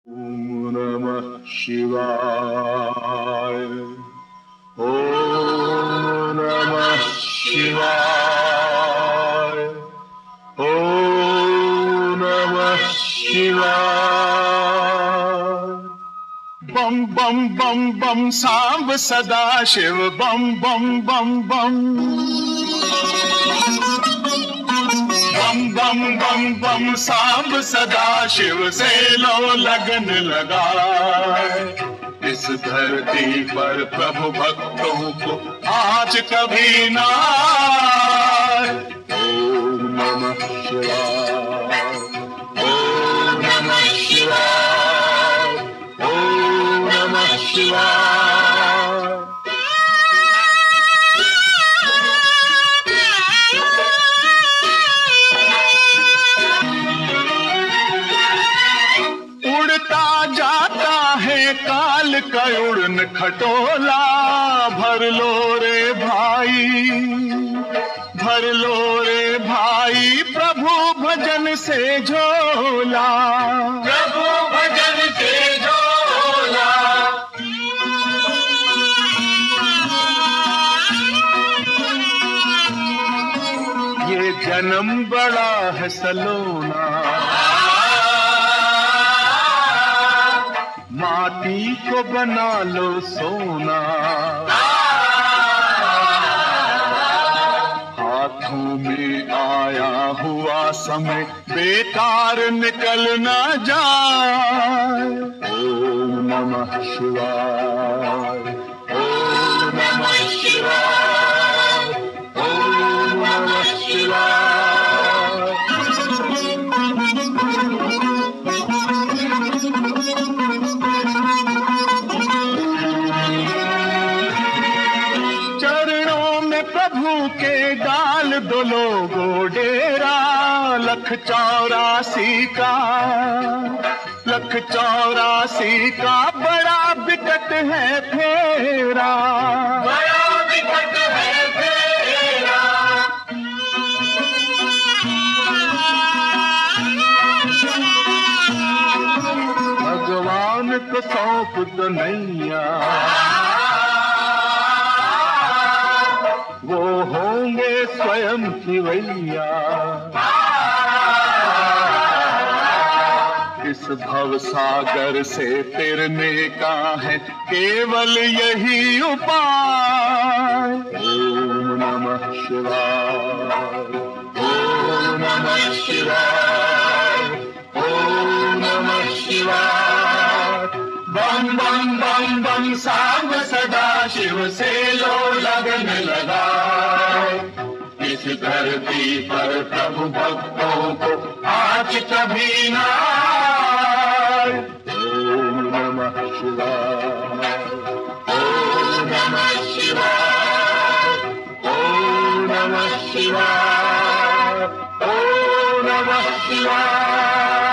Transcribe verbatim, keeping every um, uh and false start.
ओम नमः शिवाय। ओम नमः शिवाय। ओम नमः शिवाय। बम बम बम बम सांब सदा शिव बम बम बम बम बम बम बम बम सांब सदा शिव से लो लगन लगाए। इस धरती पर प्रभु भक्तों को आज कभी ना आए। ओम नमः शिवाय। ओम नमः शिवाय। ओम नमः शिवाय। उड़ता जाता है काल का उड़न खटोला। भर लो रे भाई, भर लो रे भाई प्रभु भजन से झोला। प्रभु भजन से झोला। ये जन्म बड़ा है सलोना, माटी को बना लो सोना। हाथों में आया हुआ समय बेकार निकल न जाए। ओम नमः शिवाय। ओम नमः शिवाय। ओम नमः शिवाय। चरणों में प्रभु के डाल दो लोगो डेरा। लख चौरासी का, लख चौरासी का बड़ा विकट है फेरा। बड़ा विकट है फेरा। भगवान को सौंप दो नैया, वो होंगे स्वयं खिवैया। इस भव सागर से तिरने का है केवल यही उपाय। ओम नमः शिवाय। ओम नमः शिवाय। ओम नमः शिवाय। बम बम बम बम सांब सदा शिव से लो लगन लगाए। इस धरती पर प्रभु भक्तों को आज कभी ना आए। ओम नमः शिवाय। ओम नमः शिवाय। ओम नमः शिवाय। ओम नमः शिवाय।